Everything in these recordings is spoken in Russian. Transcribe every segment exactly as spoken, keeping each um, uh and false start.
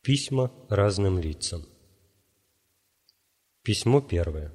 Письма разным лицам. Письмо первое.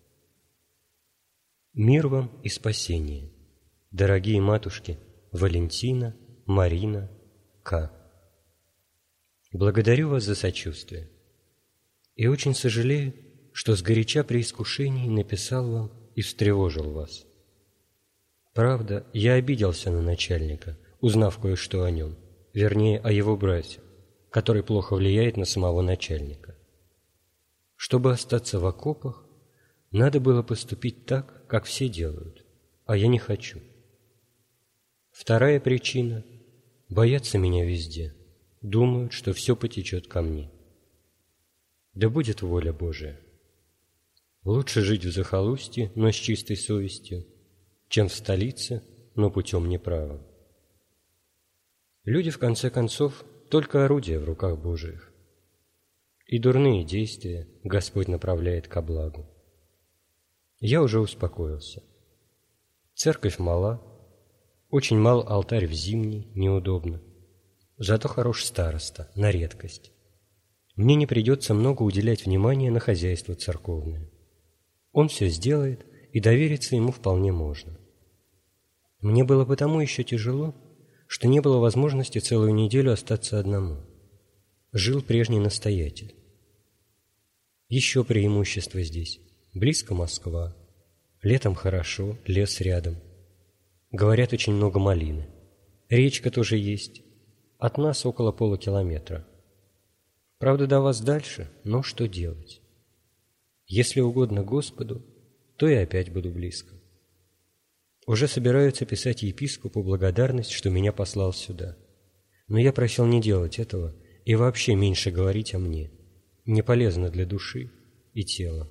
Мир вам и спасение, дорогие матушки Валентина, Марина, К. Благодарю вас за сочувствие и очень сожалею, что сгоряча при искушении написал вам и встревожил вас. Правда, я обиделся на начальника, узнав кое-что о нем, вернее, о его брате, который плохо влияет на самого начальника. Чтобы остаться в окопах, надо было поступить так, как все делают, а я не хочу. Вторая причина – боятся меня везде, думают, что все потечет ко мне. Да будет воля Божия. Лучше жить в захолустье, но с чистой совестью, чем в столице, но путем неправым. Люди, в конце концов, только орудия в руках Божиих. И дурные действия Господь направляет ко благу. Я уже успокоился. Церковь мала, очень мал алтарь в зимний, неудобно. Зато хорош староста, на редкость. Мне не придется много уделять внимания на хозяйство церковное. Он все сделает, и довериться ему вполне можно. Мне было потому еще тяжело, что не было возможности целую неделю остаться одному. Жил прежний настоятель. Еще преимущество здесь. Близко Москва. Летом хорошо, лес рядом. Говорят, очень много малины. Речка тоже есть. От нас около полукилометра. Правда, до вас дальше, но что делать? Если угодно Господу, то и опять буду близко. Уже собираются писать епископу благодарность, что меня послал сюда. Но я просил не делать этого и вообще меньше говорить о мне. Не полезно для души и тела.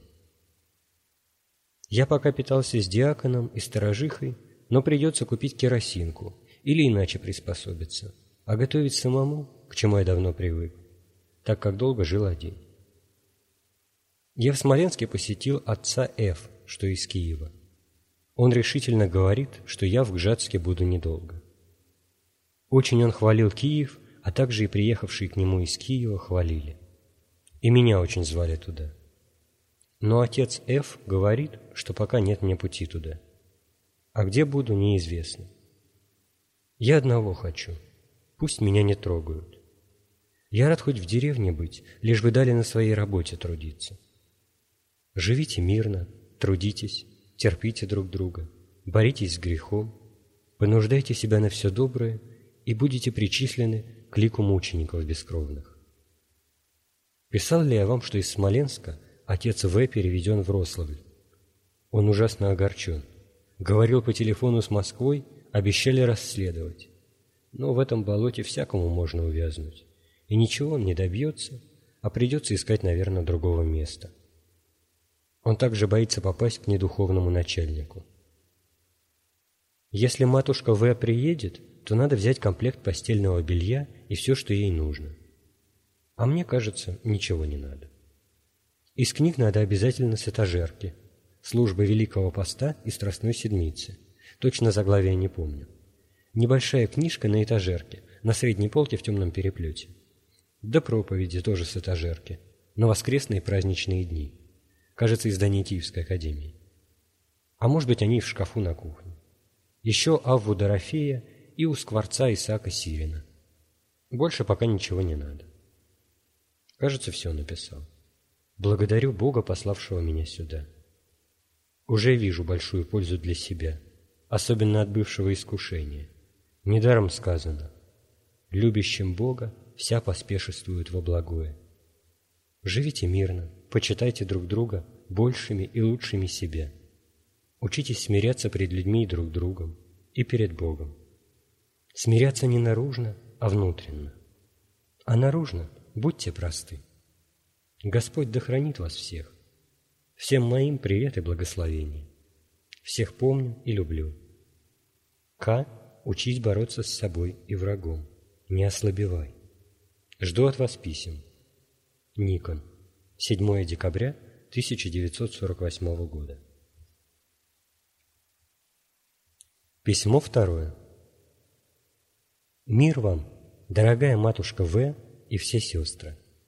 Я пока питался с диаконом и сторожихой, но придется купить керосинку или иначе приспособиться, а готовить самому, к чему я давно привык, так как долго жил один. Я в Смоленске посетил отца Ф., что из Киева. Он решительно говорит, что я в Гжатске буду недолго. Очень он хвалил Киев, а также и приехавшие к нему из Киева хвалили. И меня очень звали туда. Но отец Ф. говорит, что пока нет мне пути туда. А где буду, неизвестно. Я одного хочу. Пусть меня не трогают. Я рад хоть в деревне быть, лишь бы дали на своей работе трудиться. Живите мирно, трудитесь, терпите друг друга, боритесь с грехом, понуждайте себя на все доброе и будете причислены к лику мучеников бескровных. Писал ли я вам, что из Смоленска отец В. переведен в Рославль? Он ужасно огорчен. Говорил по телефону с Москвой, обещали расследовать. Но в этом болоте всякому можно увязнуть. И ничего он не добьется, а придется искать, наверное, другого места. Он также боится попасть к недуховному начальнику. Если матушка В. приедет, то надо взять комплект постельного белья и все, что ей нужно. А мне кажется, ничего не надо. Из книг надо обязательно с этажерки, службы Великого Поста и Страстной Седмицы. Точно заглавия не помню. Небольшая книжка на этажерке, на средней полке в темном переплете. Да проповеди тоже с этажерки, на воскресные праздничные дни. Кажется, издание Киевской академии. А может быть, они и в шкафу на кухне. Еще Авву Дорофея и у скворца Исаака Сирина. Больше пока ничего не надо. Кажется, все написал. Благодарю Бога, пославшего меня сюда. Уже вижу большую пользу для себя, особенно от бывшего искушения. Недаром сказано: любящим Бога вся поспешествует во благое. Живите мирно, почитайте друг друга большими и лучшими себя. Учитесь смиряться пред людьми и друг другом, и перед Богом. Смиряться не наружно, а внутренно. А наружно будьте просты. Господь да хранит вас всех. Всем моим привет и благословение. Всех помню и люблю. К. Учись бороться с собой и врагом. Не ослабевай. Жду от вас писем. Никон. седьмое декабря тысяча девятьсот сорок восьмого года. Письмо второе. Мир вам, дорогая матушка В. и все сестры.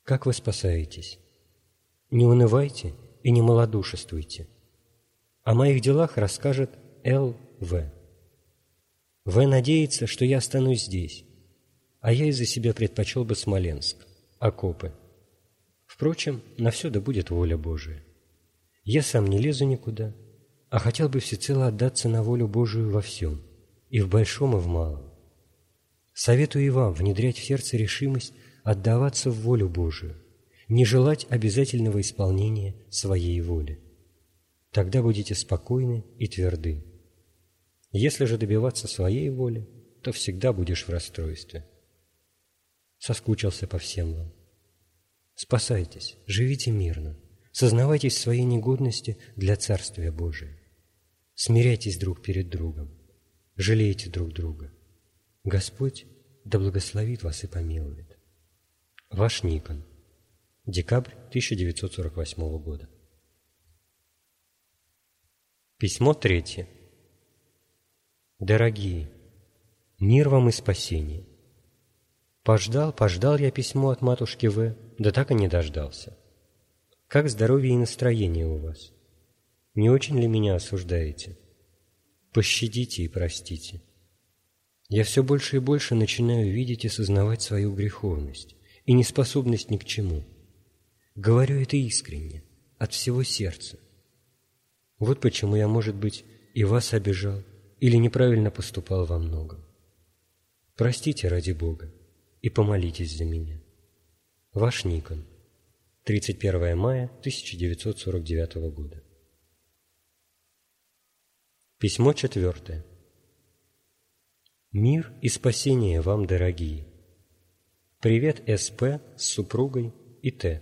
Как вы спасаетесь? Не унывайте и не малодушествуйте. О моих делах расскажет Л В В надеется, что я останусь здесь, а я из-за себя предпочел бы Смоленск, окопы. Впрочем, на все да будет воля Божия. Я сам не лезу никуда, а хотел бы всецело отдаться на волю Божию во всем, и в большом, и в малом. Советую и вам внедрять в сердце решимость отдаваться в волю Божию, не желать обязательного исполнения своей воли. Тогда будете спокойны и тверды. Если же добиваться своей воли, то всегда будешь в расстройстве. Соскучился по всем вам. Спасайтесь, живите мирно, сознавайтесь в своей негодности для Царствия Божия. Смиряйтесь друг перед другом, жалейте друг друга. Господь да благословит вас и помилует. Ваш Никон. Декабрь тысяча девятьсот сорок восьмого года. Письмо третье. Дорогие, мир вам и спасение. Пождал, пождал я письмо от матушки В, да так и не дождался. Как здоровье и настроение у вас? Не очень ли меня осуждаете? Пощадите и простите. Я все больше и больше начинаю видеть и сознавать свою греховность и неспособность ни к чему. Говорю это искренне, от всего сердца. Вот почему я, может быть, и вас обижал или неправильно поступал во многом. Простите ради Бога и помолитесь за меня. Ваш Никон. тридцать первое мая тысяча девятьсот сорок девятого года. Письмо четвертое. Мир и спасение вам, дорогие. Привет СП с супругой и Т.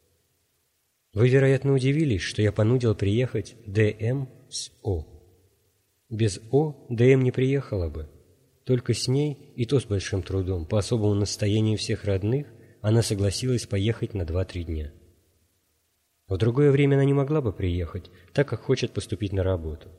Вы, вероятно, удивились, что я понудил приехать ДМ с О. Без О ДМ не приехала бы. Только с ней, и то с большим трудом, по особому настоянию всех родных, она согласилась поехать на два-три дня. В другое время она не могла бы приехать, так как хочет поступить на работу.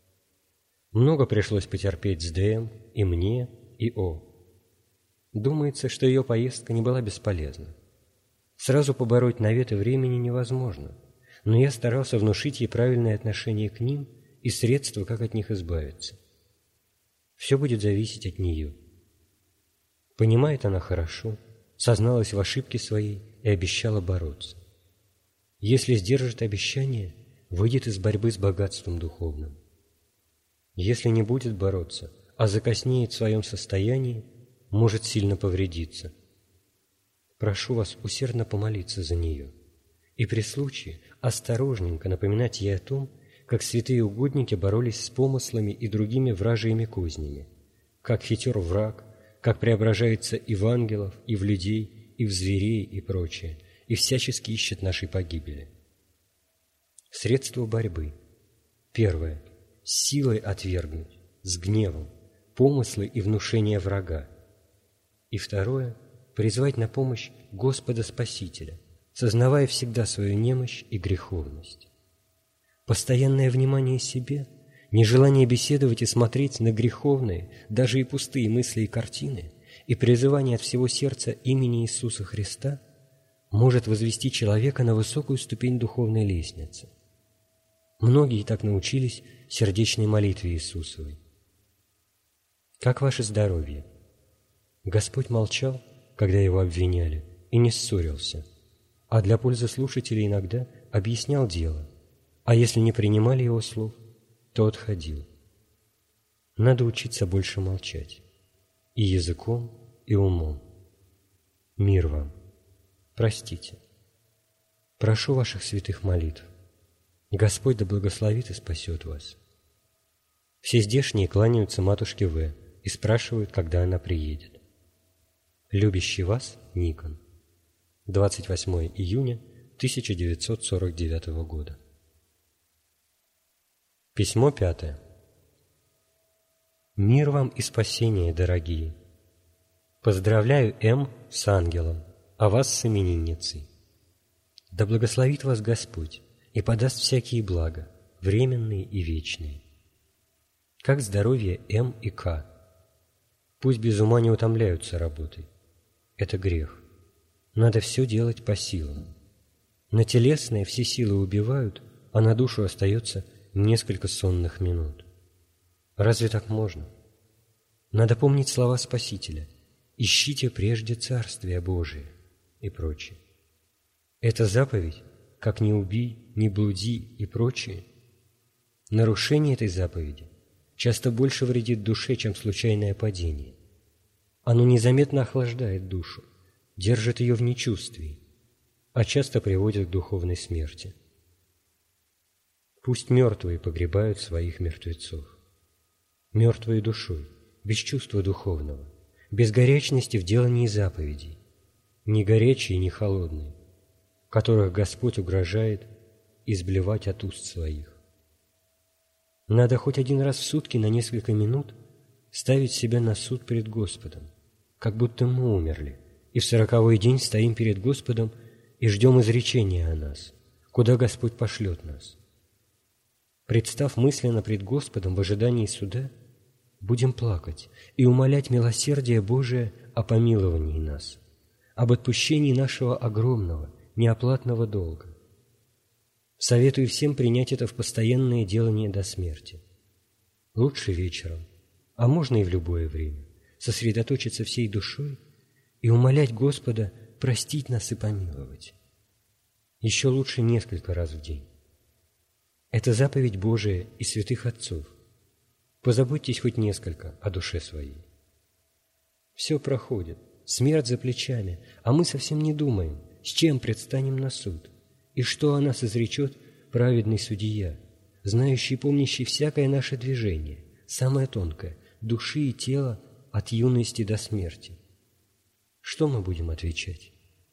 Много пришлось потерпеть с ДМ и мне, и О. Думается, что ее поездка не была бесполезна. Сразу побороть наветы времени невозможно, но я старался внушить ей правильное отношение к ним и средства, как от них избавиться. Все будет зависеть от нее. Понимает она хорошо, созналась в ошибке своей и обещала бороться. Если сдержит обещание, выйдет из борьбы с богатством духовным. Если не будет бороться, а закоснеет в своем состоянии, может сильно повредиться. Прошу вас усердно помолиться за нее и при случае осторожненько напоминать ей о том, как святые угодники боролись с помыслами и другими вражьими кознями, как хитер враг, как преображается и в ангелов, и в людей, и в зверей, и прочее, и всячески ищет нашей погибели. Средства борьбы. Первое. С силой отвергнуть, с гневом, помыслы и внушения врага. И второе. Призвать на помощь Господа Спасителя, сознавая всегда свою немощь и греховность. Постоянное внимание себе, нежелание беседовать и смотреть на греховные, даже и пустые мысли и картины, и призывание от всего сердца имени Иисуса Христа может возвести человека на высокую ступень духовной лестницы. Многие так научились сердечной молитве Иисусовой. Как ваше здоровье? Господь молчал, когда его обвиняли, и не ссорился, а для пользы слушателей иногда объяснял дело, а если не принимали его слов, то отходил. Надо учиться больше молчать, и языком, и умом. Мир вам. Простите. Прошу ваших святых молитв. Господь да благословит и спасет вас. Все здешние кланяются матушке В и спрашивают, когда она приедет. Любящий вас Никон. двадцать восьмое июня тысяча девятьсот сорок девятого года. Письмо пятое. Мир вам и спасение, дорогие. Поздравляю М с ангелом, а вас с именинницей. Да благословит вас Господь и подаст всякие блага, временные и вечные. Как здоровье М и К. Пусть без ума не утомляются работой. Это грех. Надо все делать по силам. На телесное все силы убивают, а на душу остается несколько сонных минут. Разве так можно? Надо помнить слова Спасителя: «Ищите прежде Царствие Божие» и прочее. Эта заповедь, как «не убий», «не блуди» и прочее, нарушение этой заповеди часто больше вредит душе, чем случайное падение. Оно незаметно охлаждает душу, держит ее в нечувствии, а часто приводит к духовной смерти. Пусть мертвые погребают своих мертвецов. Мертвые душой, без чувства духовного, без горячности в делании заповедей, не горячие, не холодные, которых Господь угрожает изблевать от уст своих. Надо хоть один раз в сутки на несколько минут ставить себя на суд пред Господом, как будто мы умерли, и в сороковой день стоим перед Господом и ждем изречения о нас, куда Господь пошлет нас. Представ мысленно пред Господом в ожидании суда, будем плакать и умолять милосердие Божие о помиловании нас, об отпущении нашего огромного, неоплатного долга. Советую всем принять это в постоянное делание до смерти. Лучше вечером, а можно и в любое время, сосредоточиться всей душой и умолять Господа простить нас и помиловать. Еще лучше несколько раз в день. Это заповедь Божия и святых отцов. Позаботьтесь хоть несколько о душе своей. Все проходит, смерть за плечами, а мы совсем не думаем, с чем предстанем на суд, и что о нас изречет праведный судья, знающий и помнящий всякое наше движение, самое тонкое, души и тела от юности до смерти. Что мы будем отвечать?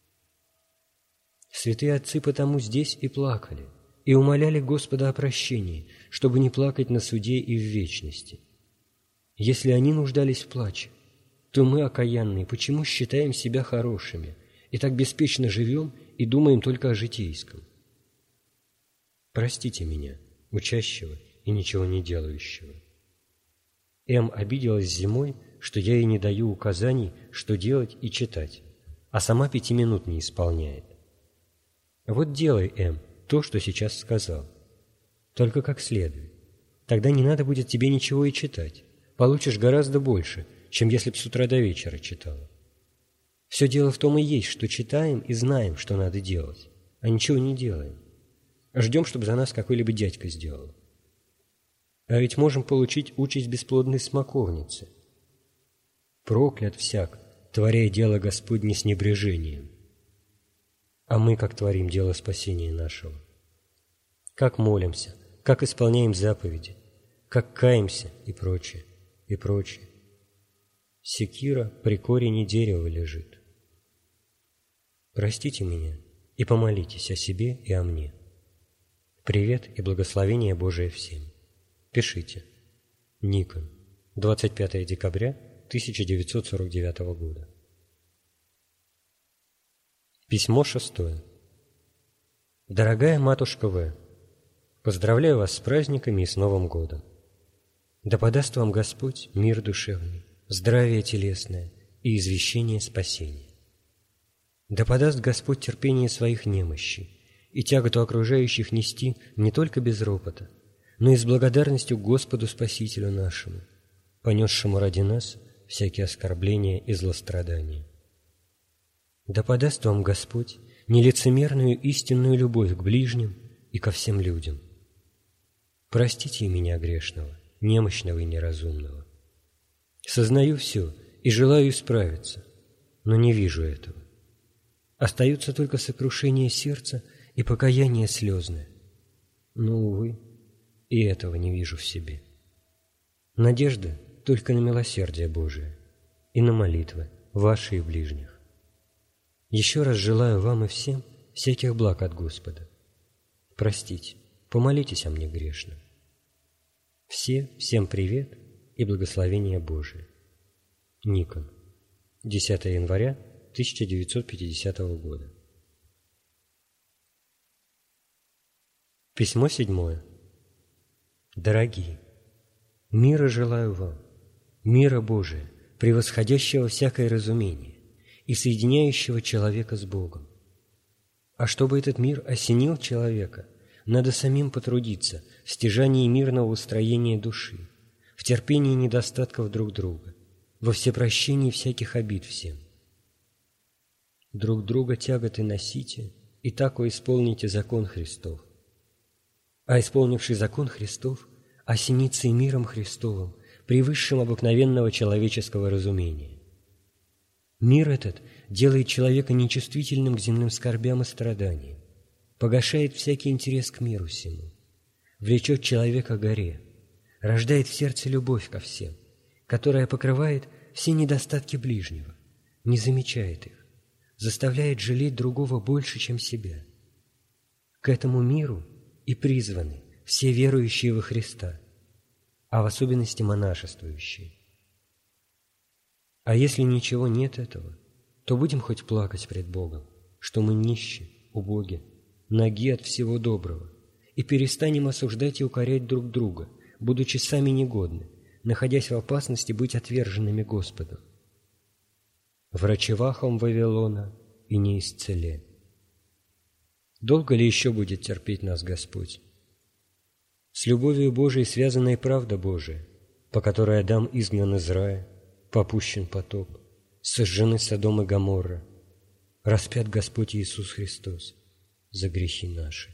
Святые отцы потому здесь и плакали, и умоляли Господа о прощении, чтобы не плакать на суде и в вечности. Если они нуждались в плаче, то мы, окаянные, почему считаем себя хорошими и так беспечно живем и думаем только о житейском? Простите меня, учащего и ничего не делающего. М. обиделась зимой, что я ей не даю указаний, что делать и читать, а сама пяти минут не исполняет. Вот делай, М., то, что сейчас сказал, только как следует. Тогда не надо будет тебе ничего и читать. Получишь гораздо больше, чем если б с утра до вечера читала. Все дело в том и есть, что читаем и знаем, что надо делать, а ничего не делаем. Ждем, чтобы за нас какой-либо дядька сделал. А ведь можем получить участь бесплодной смоковницы. Проклят всяк, творя дело Господне с небрежением. А мы как творим дело спасения нашего? Как молимся, как исполняем заповеди, как каемся и прочее, и прочее. Секира при корене дерева лежит. Простите меня и помолитесь о себе и о мне. Привет и благословение Божие всем. Пишите. Никон. двадцать пятое декабря тысяча девятьсот сорок девятого года. Письмо шестое. Дорогая матушка В., поздравляю вас с праздниками и с Новым годом. Да подаст вам Господь мир душевный, здравие телесное и извещение спасения. Да подаст Господь терпение своих немощей и тяготу окружающих нести не только без ропота, но и с благодарностью к Господу Спасителю нашему, понесшему ради нас всякие оскорбления и злострадания. Да подаст вам Господь нелицемерную истинную любовь к ближним и ко всем людям. Простите и меня грешного, немощного и неразумного. Сознаю все и желаю исправиться, но не вижу этого. Остаются только сокрушение сердца и покаяние слезное. Но, увы, и этого не вижу в себе. Надежда только на милосердие Божие и на молитвы ваши и ближних. Еще раз желаю вам и всем всяких благ от Господа. Простите, помолитесь о мне грешном. Все, всем привет и благословение Божие. Никон. десятое января тысяча девятьсот пятидесятого года. Письмо седьмое. Дорогие, мира желаю вам, мира Божия, превосходящего всякое разумение, и соединяющего человека с Богом. А чтобы этот мир осенил человека, надо самим потрудиться в стяжании мирного устроения души, в терпении недостатков друг друга, во всепрощении всяких обид всем. Друг друга тяготы носите, и тако исполните закон Христов. А исполнивший закон Христов осенится и миром Христовым, превысшим обыкновенного человеческого разумения. Мир этот делает человека нечувствительным к земным скорбям и страданиям, погашает всякий интерес к миру сему, влечет человека к горе, рождает в сердце любовь ко всем, которая покрывает все недостатки ближнего, не замечает их, заставляет жалеть другого больше, чем себя. К этому миру и призваны все верующие во Христа, а в особенности монашествующие. А если ничего нет этого, то будем хоть плакать пред Богом, что мы нищи, убоги, ноги от всего доброго, и перестанем осуждать и укорять друг друга, будучи сами негодны, находясь в опасности быть отверженными Господом. Врачевахом Вавилона и не исцеле. Долго ли еще будет терпеть нас Господь? С любовью Божией связана и правда Божия, по которой Адам изгнан из рая, попущен потоп, сожжены Содом и Гоморра, распят Господь Иисус Христос за грехи наши.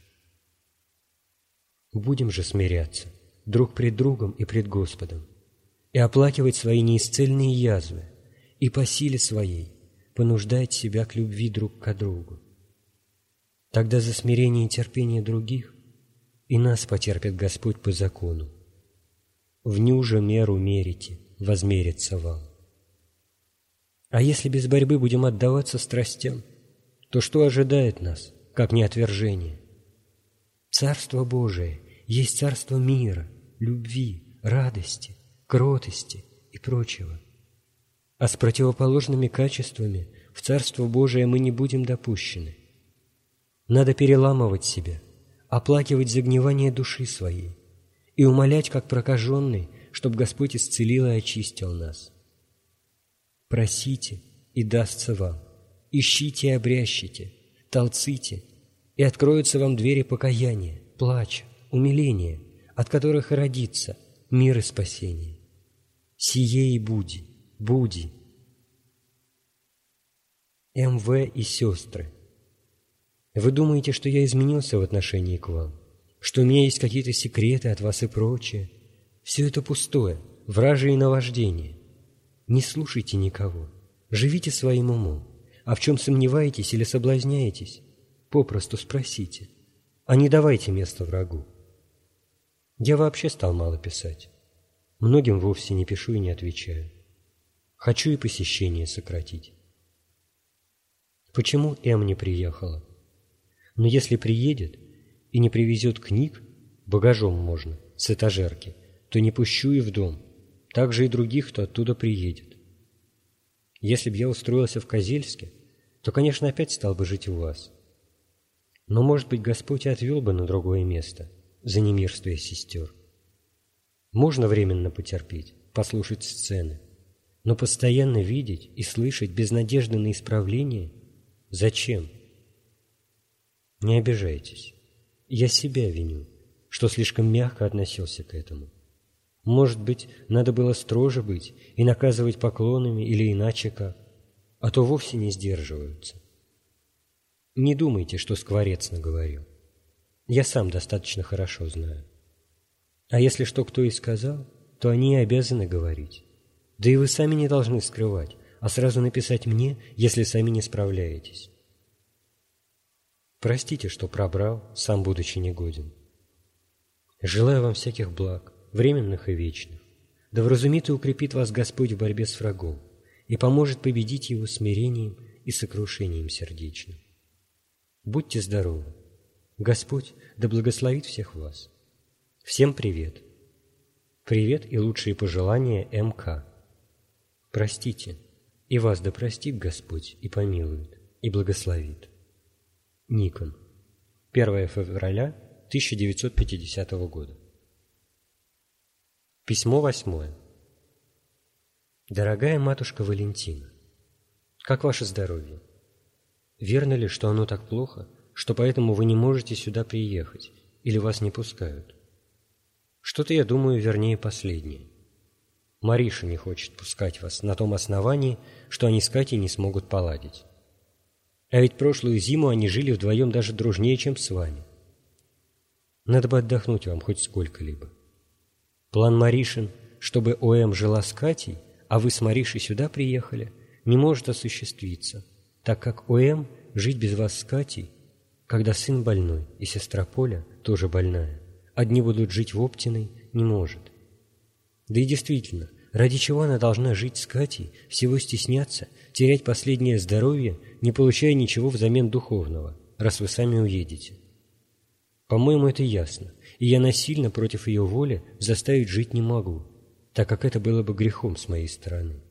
Будем же смиряться друг пред другом и пред Господом и оплакивать свои неисцельные язвы и по силе своей понуждать себя к любви друг к другу. Тогда за смирение и терпение других и нас потерпит Господь по закону. В ню же меру мерите, возмерится вам. А если без борьбы будем отдаваться страстям, то что ожидает нас, как не отвержение? Царство Божие есть царство мира, любви, радости, кротости и прочего. А с противоположными качествами в Царство Божие мы не будем допущены. Надо переламывать себя, оплакивать загнивание души своей и умолять, как прокаженный, чтоб Господь исцелил и очистил нас. Просите, и дастся вам, ищите и обрящите, толците, и откроются вам двери покаяния, плача, умиления, от которых и родится мир и спасение. Сие и буди, буди. М В и сестры, вы думаете, что я изменился в отношении к вам, что у меня есть какие-то секреты от вас и прочее? Все это пустое, вражие наваждение. Не слушайте никого, живите своим умом, а в чем сомневаетесь или соблазняетесь, попросту спросите, а не давайте место врагу. Я вообще стал мало писать. Многим вовсе не пишу и не отвечаю. Хочу и посещение сократить. Почему М не приехала? Но если приедет и не привезет книг, багажом можно, с этажерки, то не пущу и в дом, так же и других, кто оттуда приедет. Если б я устроился в Козельске, то, конечно, опять стал бы жить у вас. Но, может быть, Господь и отвел бы на другое место, за немирствие сестер. Можно временно потерпеть, послушать сцены, но постоянно видеть и слышать без надежды на исправление – зачем? Не обижайтесь. Я себя виню, что слишком мягко относился к этому. Может быть, надо было строже быть и наказывать поклонами или иначе как, а то вовсе не сдерживаются. Не думайте, что скворецно говорю. Я сам достаточно хорошо знаю. А если что кто и сказал, то они и обязаны говорить. Да и вы сами не должны скрывать, а сразу написать мне, если сами не справляетесь. Простите, что пробрал, сам будучи негоден. Желаю вам всяких благ, временных и вечных. Да вразумит и укрепит вас Господь в борьбе с врагом и поможет победить его смирением и сокрушением сердечным. Будьте здоровы. Господь да благословит всех вас. Всем привет. Привет и лучшие пожелания М К. Простите, и вас да простит Господь и помилует, и благословит. Никон. первое февраля тысяча девятьсот пятидесятого года. Письмо восьмое. Дорогая матушка Валентина, Как ваше здоровье? Верно ли, что оно так плохо, что поэтому вы не можете сюда приехать или вас не пускают? Что-то я думаю, вернее, последнее. Мариша не хочет пускать вас на том основании, что они с Катей не смогут поладить. А ведь прошлую зиму они жили вдвоем даже дружнее, чем с вами. Надо бы отдохнуть вам хоть сколько-либо. План Маришин, чтобы О.М. жила с Катей, а вы с Маришей сюда приехали, не может осуществиться, так как О.М. жить без вас с Катей, когда сын больной и сестра Поля тоже больная, одни будут жить в Оптиной, не может. Да и действительно, ради чего она должна жить с Катей, всего стесняться, терять последнее здоровье, не получая ничего взамен духовного, раз вы сами уедете? По-моему, это ясно, и я насильно против ее воли заставить жить не могу, так как это было бы грехом с моей стороны.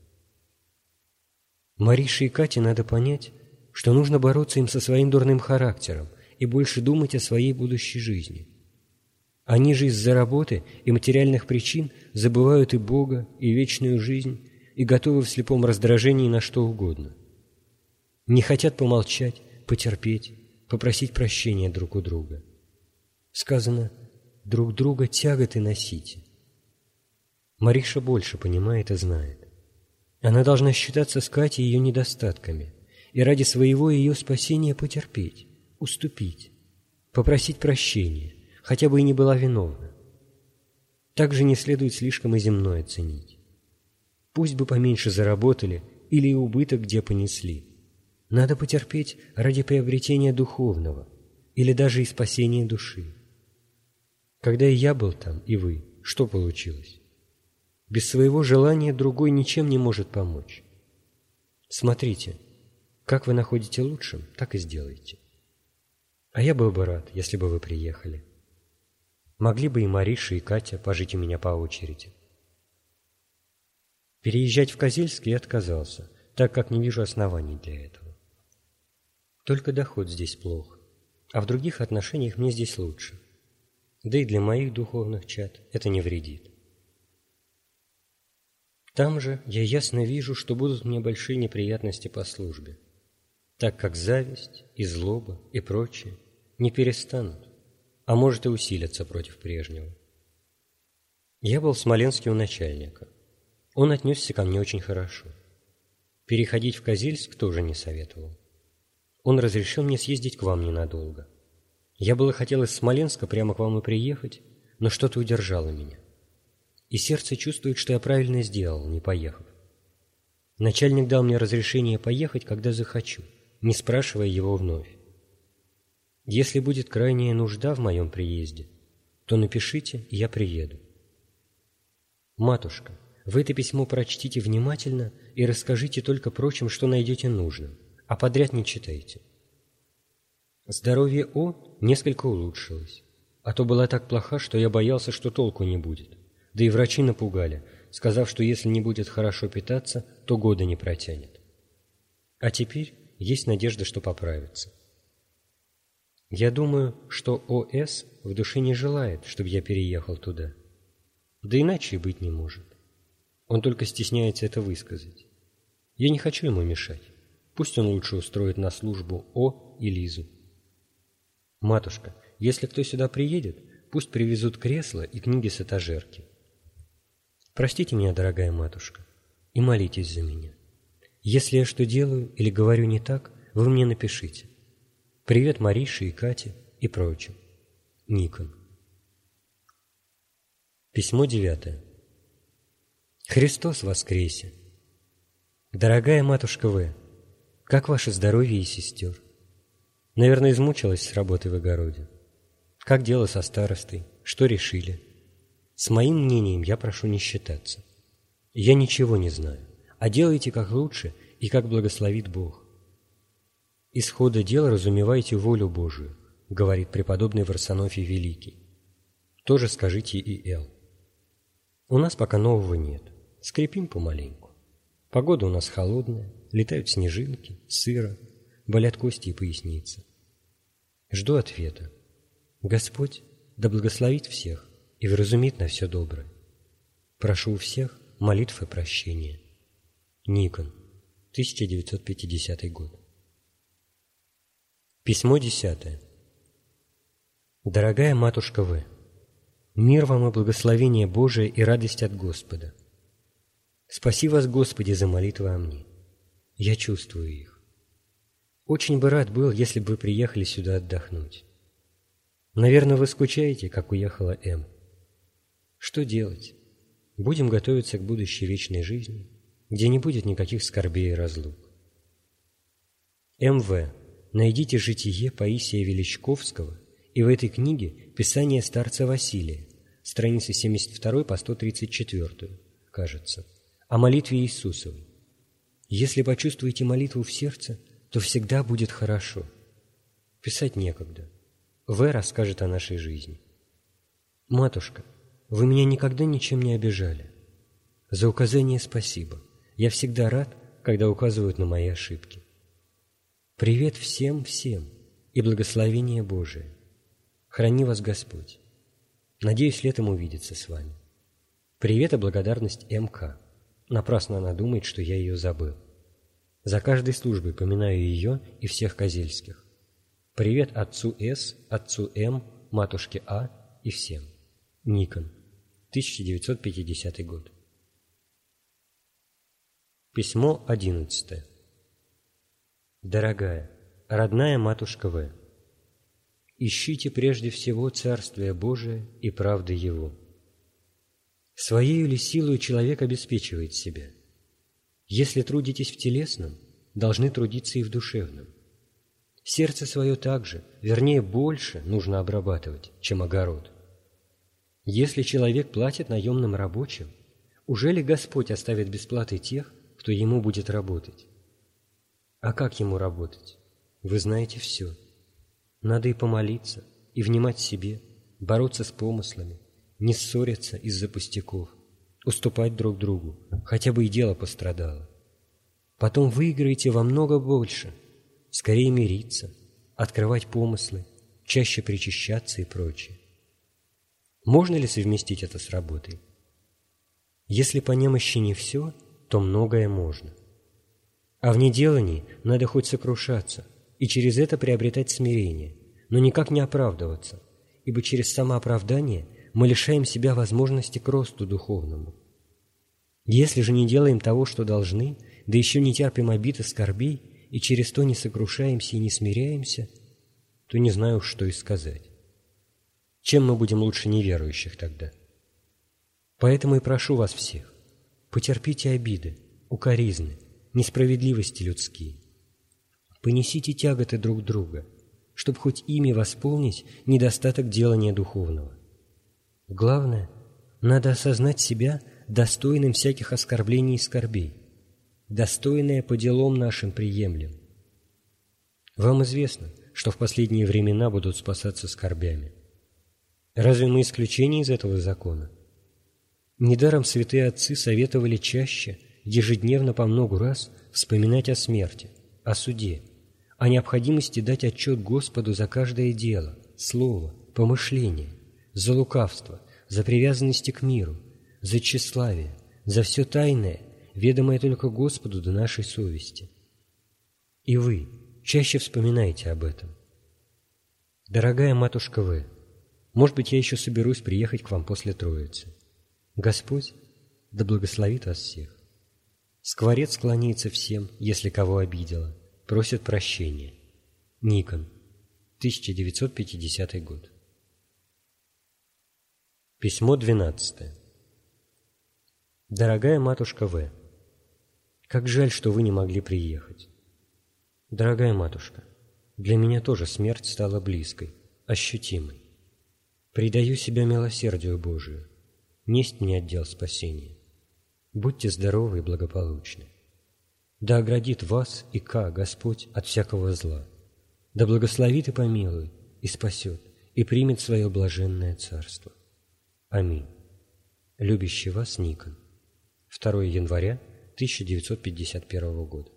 Марише и Кате надо понять, что нужно бороться им со своим дурным характером и больше думать о своей будущей жизни. Они же из-за работы и материальных причин забывают и Бога, и вечную жизнь, и готовы в слепом раздражении на что угодно. Не хотят помолчать, потерпеть, попросить прощения друг у друга. Сказано: «Друг друга тяготы носите». Мариша больше понимает и знает. Она должна считаться с Катей ее недостатками и ради своего ее спасения потерпеть, уступить, попросить прощения, хотя бы и не была виновна. Также не следует слишком и земное ценить. Пусть бы поменьше заработали или и убыток где понесли. Надо потерпеть ради приобретения духовного или даже и спасения души. Когда и я был там, и вы, что получилось? Без своего желания другой ничем не может помочь. Смотрите, как вы находите лучшим, так и сделайте. А я был бы рад, если бы вы приехали. Могли бы и Мариша, и Катя пожить у меня по очереди. Переезжать в Козельск я отказался, так как не вижу оснований для этого. Только доход здесь плох, а в других отношениях мне здесь лучше. Да и для моих духовных чад это не вредит. Там же я ясно вижу, что будут мне большие неприятности по службе, так как зависть и злоба и прочее не перестанут, а может и усилятся против прежнего. Я был в Смоленске у начальника. Он отнесся ко мне очень хорошо. Переходить в Козельск тоже не советовал. Он разрешил мне съездить к вам ненадолго. Я было хотел из Смоленска прямо к вам и приехать, но что-то удержало меня. И сердце чувствует, что я правильно сделал, не поехав. Начальник дал мне разрешение поехать, когда захочу, не спрашивая его вновь. Если будет крайняя нужда в моем приезде, то напишите, и я приеду. Матушка, вы это письмо прочтите внимательно и расскажите только прочим, что найдете нужным, а подряд не читайте. Здоровье О несколько улучшилось, а то была так плоха, что я боялся, что толку не будет. Да и врачи напугали, сказав, что если не будет хорошо питаться, то года не протянет. А теперь есть надежда, что поправится. Я думаю, что О.С. в душе не желает, чтобы я переехал туда. Да иначе и быть не может. Он только стесняется это высказать. Я не хочу ему мешать. Пусть он лучше устроит на службу О и Лизу. Матушка, если кто сюда приедет, пусть привезут кресла и книги с этажерки. Простите меня, дорогая матушка, и молитесь за меня. Если я что делаю или говорю не так, вы мне напишите. Привет Марише и Кате и прочим. Никон. Письмо девятое. Христос воскресе! Дорогая матушка В., как ваше здоровье и сестер? Наверное, измучилась с работы в огороде. Как дело со старостой? Что решили? С моим мнением я прошу не считаться. Я ничего не знаю, а делайте как лучше и как благословит Бог. Исхода дела разумевайте волю Божию, говорит преподобный Варсонофий Великий. Тоже скажите и Эл. У нас пока нового нет, скрипим помаленьку. Погода у нас холодная, летают снежинки, сыро, болят кости и поясница. Жду ответа. Господь да благословит всех и вразумит на все доброе. Прошу у всех молитв и прощения. Никон. тысяча девятьсот пятидесятый год. Письмо десятое. Дорогая матушка В., мир вам и благословение Божие и радость от Господа. Спаси вас, Господи, за молитвы о мне. Я чувствую их. Очень бы рад был, если бы вы приехали сюда отдохнуть. Наверное, вы скучаете, как уехала М. Что делать? Будем готовиться к будущей вечной жизни, где не будет никаких скорбей и разлук. М В. Найдите житие Паисия Величковского и в этой книге Писание старца Василия, страницы семьдесят второй по сто тридцать четвёртую, кажется, о молитве Иисусовой. Если почувствуете молитву в сердце, то всегда будет хорошо. Писать некогда. В. расскажет о нашей жизни. Матушка, вы меня никогда ничем не обижали. За указание спасибо. Я всегда рад, когда указывают на мои ошибки. Привет всем-всем и благословение Божие. Храни вас Господь. Надеюсь летом увидеться с вами. Привет и благодарность М К. Напрасно она думает, что я ее забыл. За каждой службой поминаю ее и всех Козельских. Привет отцу С, отцу М, матушке А и всем. Никон. тысяча девятьсот пятидесятый год. Письмо одиннадцатое. Дорогая, родная матушка В., ищите прежде всего Царствие Божие и правды Его. Своею ли силою человек обеспечивает себя? Если трудитесь в телесном, должны трудиться и в душевном. Сердце свое также, вернее больше, нужно обрабатывать, чем огород. Если человек платит наемным рабочим, уже ли Господь оставит без платы тех, кто ему будет работать? А как ему работать? Вы знаете все. Надо и помолиться, и внимать себе, бороться с помыслами, не ссориться из-за пустяков, уступать друг другу, хотя бы и дело пострадало. Потом выиграете во много больше, скорее мириться, открывать помыслы, чаще причащаться и прочее. Можно ли совместить это с работой? Если по немощи не все, то многое можно. А в неделании надо хоть сокрушаться и через это приобретать смирение, но никак не оправдываться, ибо через самооправдание мы лишаем себя возможности к росту духовному. Если же не делаем того, что должны, да еще не терпим обид и скорбей, и через то не сокрушаемся и не смиряемся, то не знаю, что и сказать. Чем мы будем лучше неверующих тогда? Поэтому и прошу вас всех, потерпите обиды, укоризны, несправедливости людские. Понесите тяготы друг друга, чтобы хоть ими восполнить недостаток делания духовного. Главное, надо осознать себя достойным всяких оскорблений и скорбей, достойное по делам нашим приемлем. Вам известно, что в последние времена будут спасаться скорбями. Разве мы исключение из этого закона? Недаром святые отцы советовали чаще, ежедневно по многу раз вспоминать о смерти, о суде, о необходимости дать отчет Господу за каждое дело, слово, помышление, за лукавство, за привязанности к миру, за тщеславие, за все тайное, ведомое только Господу до нашей совести. И вы чаще вспоминайте об этом. Дорогая матушка В., может быть, я еще соберусь приехать к вам после Троицы. Господь да благословит вас всех. Скворец кланяется всем, если кого обидела, просит прощения. Никон. тысяча девятьсот пятидесятый год. Письмо двенадцатое. Дорогая матушка В., как жаль, что вы не могли приехать. Дорогая матушка, для меня тоже смерть стала близкой, ощутимой. Предаю себя милосердию Божию. Несть мне отдел спасения. Будьте здоровы и благополучны. Да оградит вас и К Господь от всякого зла. Да благословит и помилует, и спасет, и примет свое блаженное царство. Аминь. Любящий вас Никон. второго января тысяча девятьсот пятьдесят первого года.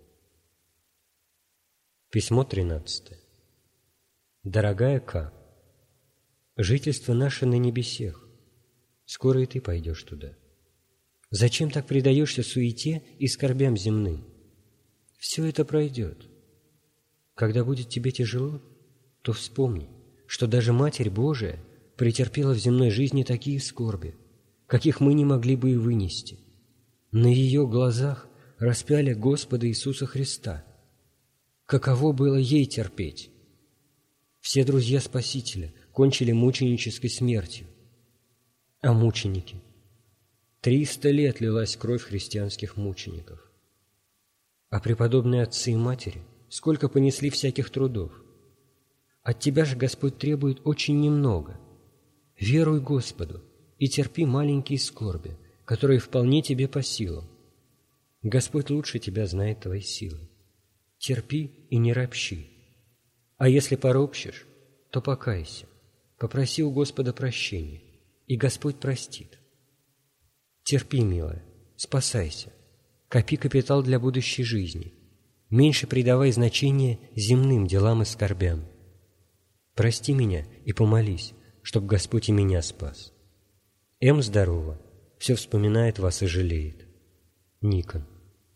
Письмо тринадцатое. Дорогая К., жительство наше на небесех. Скоро и ты пойдешь туда. Зачем так предаешься суете и скорбям земным? Все это пройдет. Когда будет тебе тяжело, то вспомни, что даже Матерь Божия претерпела в земной жизни такие скорби, каких мы не могли бы и вынести. На ее глазах распяли Господа Иисуса Христа. Каково было ей терпеть? Все друзья Спасителя кончили мученической смертью. А мученики? Триста лет лилась кровь христианских мучеников. А преподобные отцы и матери сколько понесли всяких трудов. От тебя же Господь требует очень немного. Веруй Господу и терпи маленькие скорби, которые вполне тебе по силам. Господь лучше тебя знает твои силы. Терпи и не ропщи. А если поропщешь, то покайся, попроси у Господа прощения, и Господь простит. Терпи, милая, спасайся, копи капитал для будущей жизни, меньше придавай значения земным делам и скорбям. Прости меня и помолись, чтоб Господь и меня спас. М здорова, все вспоминает вас и жалеет. Никон.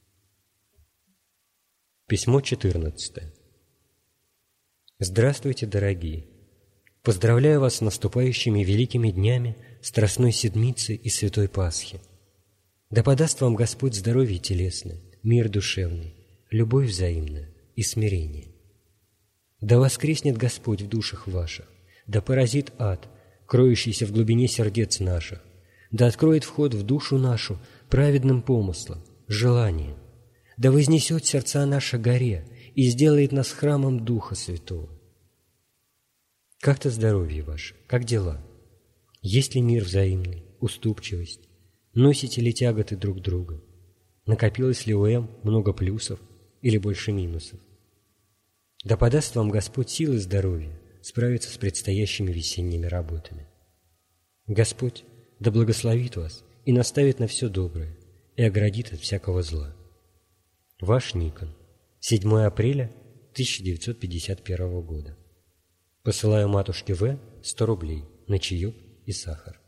Письмо четырнадцатое. Здравствуйте, дорогие! Поздравляю вас с наступающими великими днями Страстной Седмицы и Святой Пасхи. Да подаст вам Господь здоровье телесное, мир душевный, любовь взаимная и смирение. Да воскреснет Господь в душах ваших, да поразит ад, кроющийся в глубине сердец наших, да откроет вход в душу нашу праведным помыслом, желанием, да вознесет сердца наши горе и сделает нас храмом Духа Святого. Как-то здоровье ваше, как дела? Есть ли мир взаимный, уступчивость? Носите ли тяготы друг друга? Накопилось ли у М много плюсов или больше минусов? Да подаст вам Господь силы и здоровья справиться с предстоящими весенними работами. Господь да благословит вас и наставит на все доброе и оградит от всякого зла. Ваш Никон. седьмое апреля тысяча девятьсот пятьдесят первого года. Посылаю матушке В сто рублей на чаек и сахар.